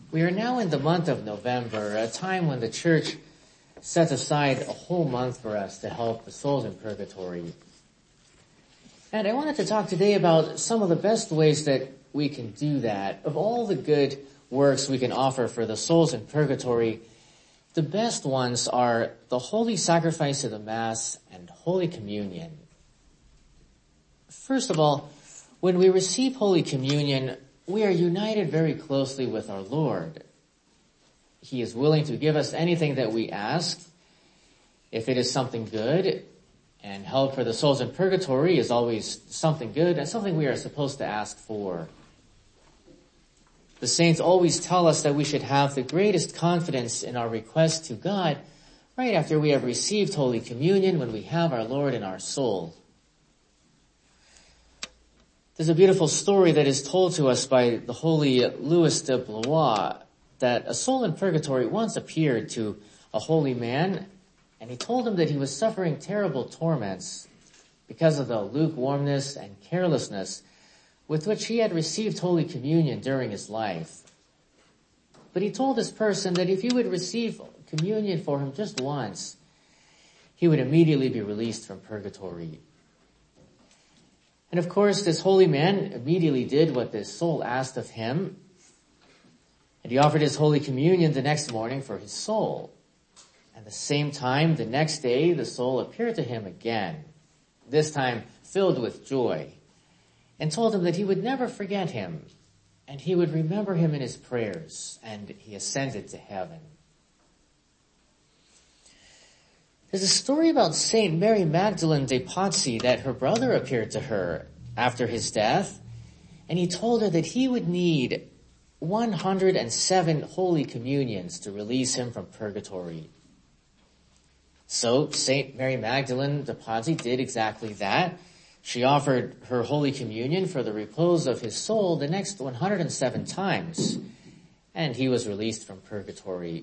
We are now in the month of November, a time when the church sets aside a whole month for us to help the souls in purgatory. And I wanted to talk today about some of the best ways that we can do that. Of all the good works we can offer for the souls in purgatory, the best ones are the holy sacrifice of the Mass and Holy Communion. First of all, when we receive Holy Communion, we are united very closely with our Lord. He is willing to give us anything that we ask, if it is something good, and help for the souls in purgatory is always something good and something we are supposed to ask for. The saints always tell us that we should have the greatest confidence in our request to God right after we have received Holy Communion, when we have our Lord in our soul. There's a beautiful story that is told to us by the holy Louis de Blois that a soul in purgatory once appeared to a holy man, and he told him that he was suffering terrible torments because of the lukewarmness and carelessness with which he had received Holy Communion during his life. But he told this person that if he would receive communion for him just once, he would immediately be released from purgatory. And of course, this holy man immediately did what this soul asked of him, and he offered his Holy Communion the next morning for his soul. At the same time, the next day, the soul appeared to him again, this time filled with joy, and told him that he would never forget him, and he would remember him in his prayers, and he ascended to heaven. There's a story about Saint Mary Magdalene de Pazzi that her brother appeared to her after his death, and he told her that he would need 107 Holy Communions to release him from purgatory. So Saint Mary Magdalene de Pazzi did exactly that. She offered her Holy Communion for the repose of his soul the next 107 times, and he was released from purgatory.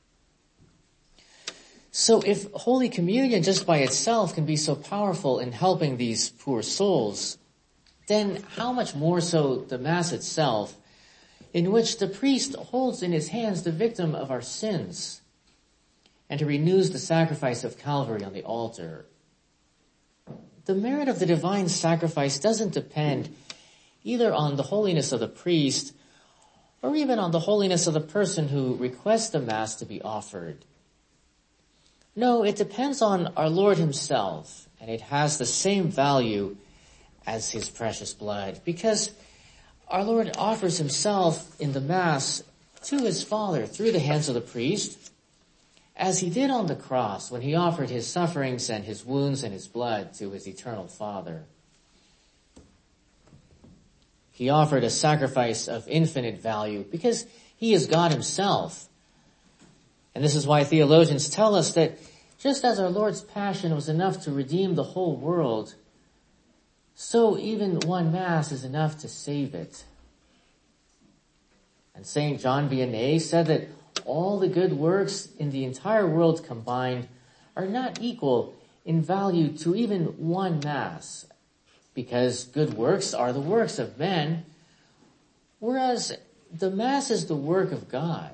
So if Holy Communion just by itself can be so powerful in helping these poor souls, then how much more so the Mass itself, in which the priest holds in his hands the victim of our sins, and he renews the sacrifice of Calvary on the altar. The merit of the divine sacrifice doesn't depend either on the holiness of the priest or even on the holiness of the person who requests the Mass to be offered. No, it depends on our Lord himself, and it has the same value as his precious blood, because our Lord offers himself in the Mass to his Father through the hands of the priest, as he did on the cross when he offered his sufferings and his wounds and his blood to his eternal Father. He offered a sacrifice of infinite value because he is God himself. And this is why theologians tell us that just as our Lord's passion was enough to redeem the whole world, so even one Mass is enough to save it. And Saint John Vianney said that all the good works in the entire world combined are not equal in value to even one Mass, because good works are the works of men, whereas the Mass is the work of God.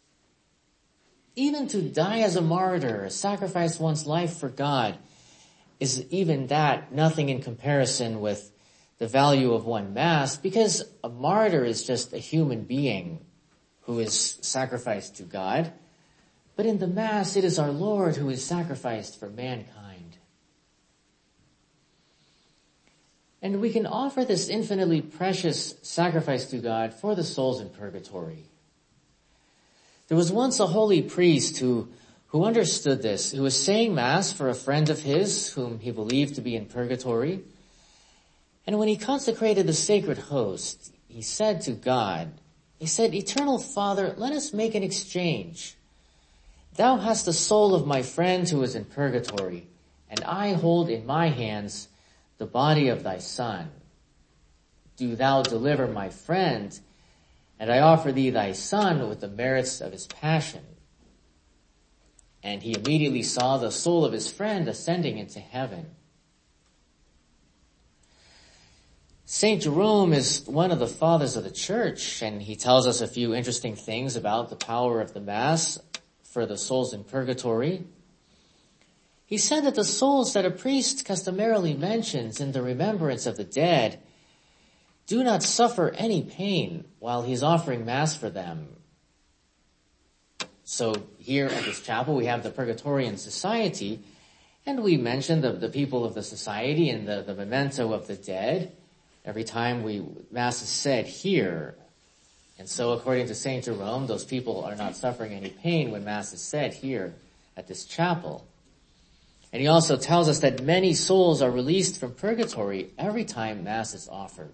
Even to die as a martyr, sacrifice one's life for God, is even that nothing in comparison with the value of one Mass, because a martyr is just a human being who is sacrificed to God. But in the Mass, it is our Lord who is sacrificed for mankind. And we can offer this infinitely precious sacrifice to God for the souls in purgatory. There was once a holy priest who understood this, who was saying Mass for a friend of his whom he believed to be in purgatory. And when he consecrated the sacred host, he said to God, he said, "Eternal Father, let us make an exchange. Thou hast the soul of my friend who is in purgatory, and I hold in my hands the body of thy Son. Do thou deliver my friend, and I offer thee thy Son with the merits of his passion." And he immediately saw the soul of his friend ascending into heaven. Saint Jerome is one of the fathers of the church, and he tells us a few interesting things about the power of the Mass for the souls in purgatory. He said that the souls that a priest customarily mentions in the remembrance of the dead do not suffer any pain while he's offering Mass for them. So here at this chapel we have the Purgatorian Society, and we mention the people of the society and the memento of the dead every time Mass is said here. And so according to Saint Jerome, those people are not suffering any pain when Mass is said here at this chapel. And he also tells us that many souls are released from purgatory every time Mass is offered.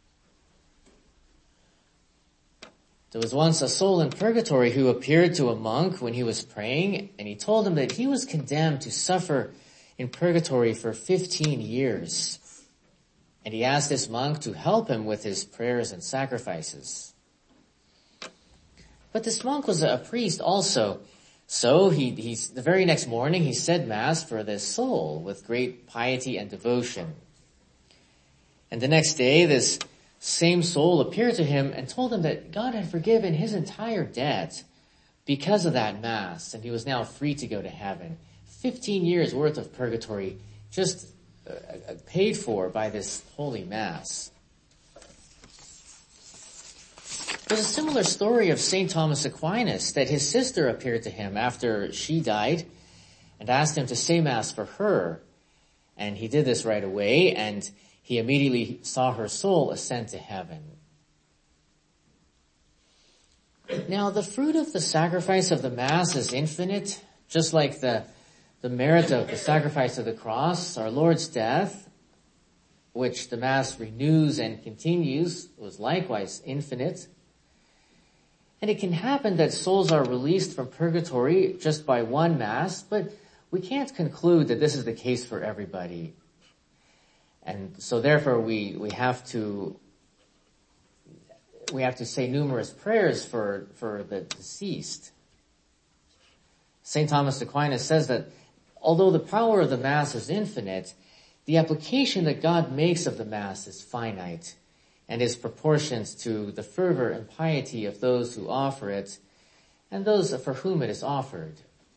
There was once a soul in purgatory who appeared to a monk when he was praying, and he told him that he was condemned to suffer in purgatory for 15 years. And he asked this monk to help him with his prayers and sacrifices. But this monk was a priest also. So the very next morning he said Mass for this soul with great piety and devotion. And the next day this same soul appeared to him and told him that God had forgiven his entire debt because of that Mass, and he was now free to go to heaven. 15 years worth of purgatory just paid for by this holy Mass. There's a similar story of St. Thomas Aquinas, that his sister appeared to him after she died and asked him to say Mass for her. And he did this right away, and he immediately saw her soul ascend to heaven. Now, the fruit of the sacrifice of the Mass is infinite, just like the merit of the sacrifice of the cross. Our Lord's death, which the Mass renews and continues, was likewise infinite. And it can happen that souls are released from purgatory just by one Mass, but we can't conclude that this is the case for everybody. And so therefore we have to say numerous prayers for the deceased. St. Thomas Aquinas says that although the power of the Mass is infinite, the application that God makes of the Mass is finite and is proportioned to the fervor and piety of those who offer it and those for whom it is offered.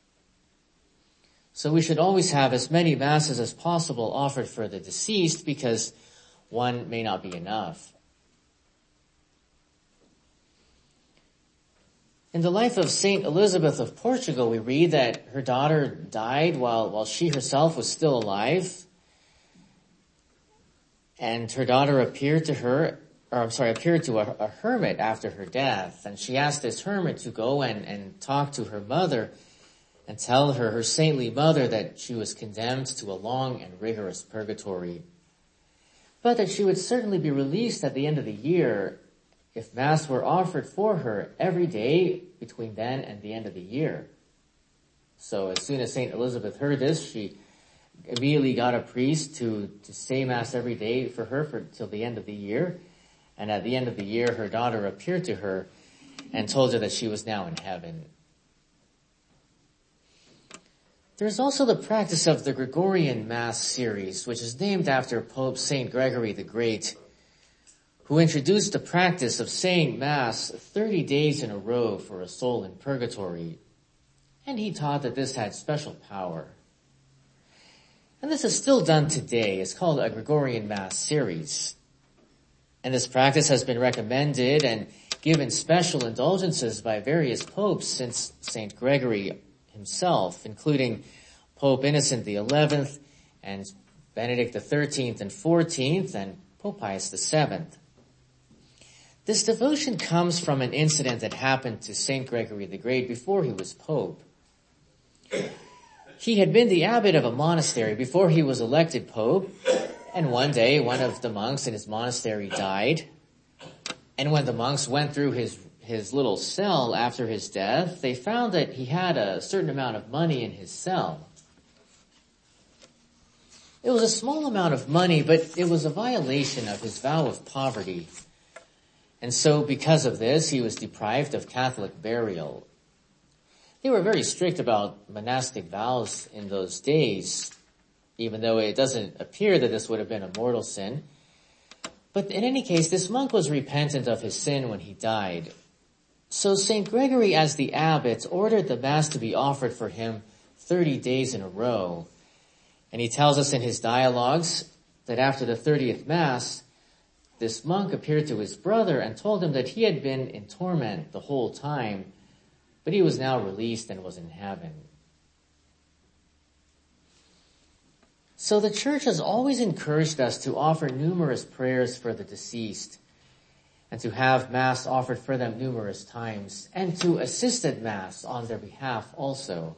So we should always have as many Masses as possible offered for the deceased, because one may not be enough. In the life of Saint Elizabeth of Portugal, we read that her daughter died while she herself was still alive. And her daughter appeared to a hermit after her death. And she asked this hermit to go and talk to her mother and tell her saintly mother, that she was condemned to a long and rigorous purgatory, but that she would certainly be released at the end of the year if Mass were offered for her every day between then and the end of the year. So as soon as Saint Elizabeth heard this, she immediately got a priest to say Mass every day for her till the end of the year. And at the end of the year, her daughter appeared to her and told her that she was now in heaven. There's also the practice of the Gregorian Mass series, which is named after Pope St. Gregory the Great, who introduced the practice of saying Mass 30 days in a row for a soul in purgatory. And he taught that this had special power. And this is still done today. It's called a Gregorian Mass series. And this practice has been recommended and given special indulgences by various popes since St. Gregory himself, including Pope Innocent XI and Benedict XIII and XIV and Pope Pius VII. This devotion comes from an incident that happened to St. Gregory the Great before he was Pope. He had been the abbot of a monastery before he was elected Pope, and one day one of the monks in his monastery died. And when the monks went through his little cell after his death, they found that he had a certain amount of money in his cell. It was a small amount of money, but it was a violation of his vow of poverty. And so because of this, he was deprived of Catholic burial. They were very strict about monastic vows in those days, even though it doesn't appear that this would have been a mortal sin. But in any case, this monk was repentant of his sin when he died. So St. Gregory, as the abbot, ordered the Mass to be offered for him 30 days in a row. And he tells us in his dialogues that after the 30th Mass, this monk appeared to his brother and told him that he had been in torment the whole time, but he was now released and was in heaven. So the Church has always encouraged us to offer numerous prayers for the deceased and to have Mass offered for them numerous times and to assist at Mass on their behalf also.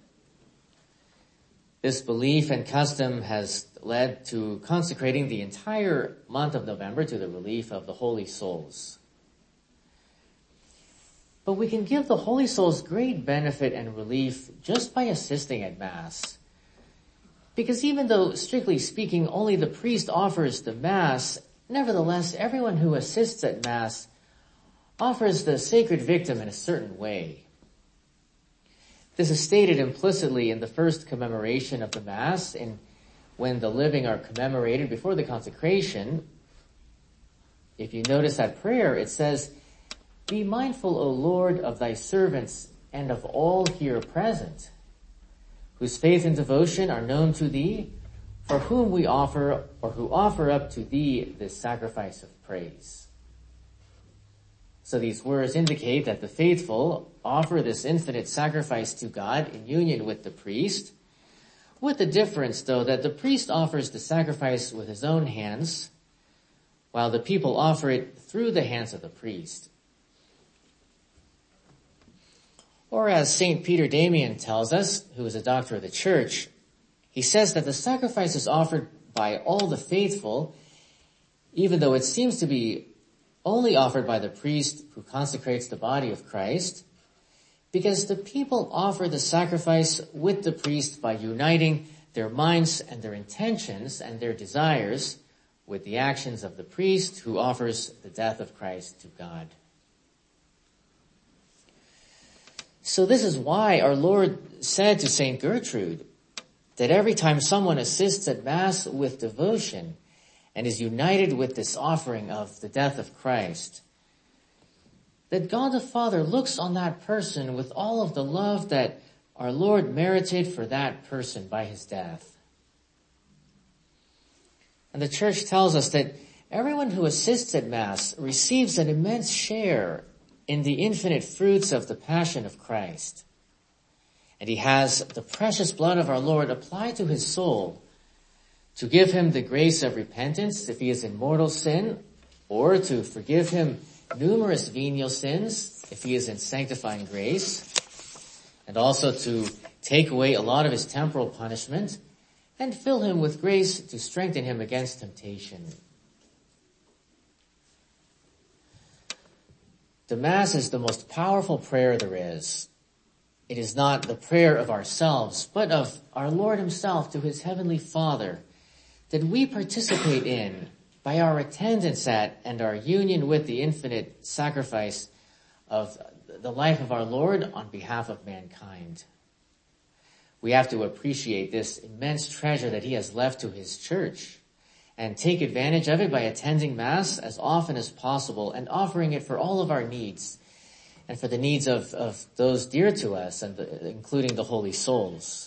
This belief and custom has led to consecrating the entire month of November to the relief of the holy souls. But we can give the holy souls great benefit and relief just by assisting at Mass. Because even though, strictly speaking, only the priest offers the Mass, nevertheless, everyone who assists at Mass offers the sacred victim in a certain way. This is stated implicitly in the first commemoration of the Mass, when the living are commemorated before the consecration. If you notice that prayer, it says, "Be mindful, O Lord, of thy servants and of all here present, whose faith and devotion are known to thee, for whom we offer, or who offer up to thee this sacrifice of praise." So these words indicate that the faithful offer this infinite sacrifice to God in union with the priest, with the difference, though, that the priest offers the sacrifice with his own hands, while the people offer it through the hands of the priest. Or as St. Peter Damian tells us, who is a doctor of the Church, he says that the sacrifice is offered by all the faithful, even though it seems to be only offered by the priest who consecrates the body of Christ, because the people offer the sacrifice with the priest by uniting their minds and their intentions and their desires with the actions of the priest who offers the death of Christ to God. So this is why our Lord said to St. Gertrude that every time someone assists at Mass with devotion and is united with this offering of the death of Christ, that God the Father looks on that person with all of the love that our Lord merited for that person by his death. And the Church tells us that everyone who assists at Mass receives an immense share in the infinite fruits of the passion of Christ. And he has the precious blood of our Lord applied to his soul to give him the grace of repentance if he is in mortal sin, or to forgive him numerous venial sins if he is in sanctifying grace, and also to take away a lot of his temporal punishment and fill him with grace to strengthen him against temptation. The Mass is the most powerful prayer there is. It is not the prayer of ourselves, but of our Lord himself to his heavenly Father, that we participate in by our attendance at and our union with the infinite sacrifice of the life of our Lord on behalf of mankind. We have to appreciate this immense treasure that he has left to his Church and take advantage of it by attending Mass as often as possible and offering it for all of our needs and for the needs of those dear to us, and including the holy souls.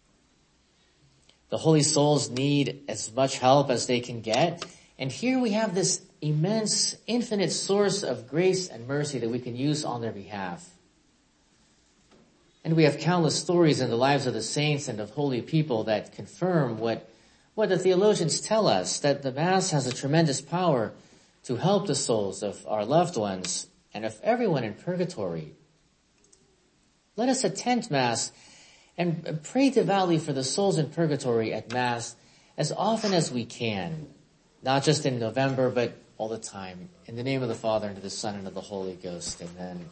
The holy souls need as much help as they can get, and here we have this immense, infinite source of grace and mercy that we can use on their behalf. And we have countless stories in the lives of the saints and of holy people that confirm what the theologians tell us, that the Mass has a tremendous power to help the souls of our loved ones and of everyone in purgatory. Let us attend Mass and pray devoutly for the souls in purgatory at Mass as often as we can, not just in November, but all the time. In the name of the Father, and of the Son, and of the Holy Ghost. Amen.